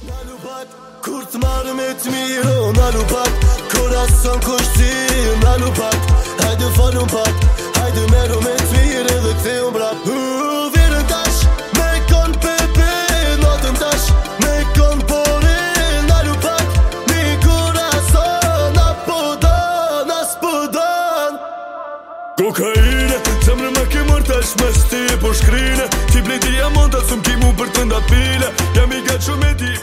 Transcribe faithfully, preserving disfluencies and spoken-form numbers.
Në lupat, kur të marrë me të miro. Në lupat, korason kushti. Në lupat, hajde falun pat. Hajde meru me të mirë edhe këthe unë brap. uh, Virën tash, me kon pepe. Notën tash, me kon pore. Në lupat, mi korason. Apo don, as po don. Kokaine, zemrë me ke mërë tash me sti po shkrine. Ti blej diamonta, sum ki mu për të nda pile. Jam i gatë shumë e di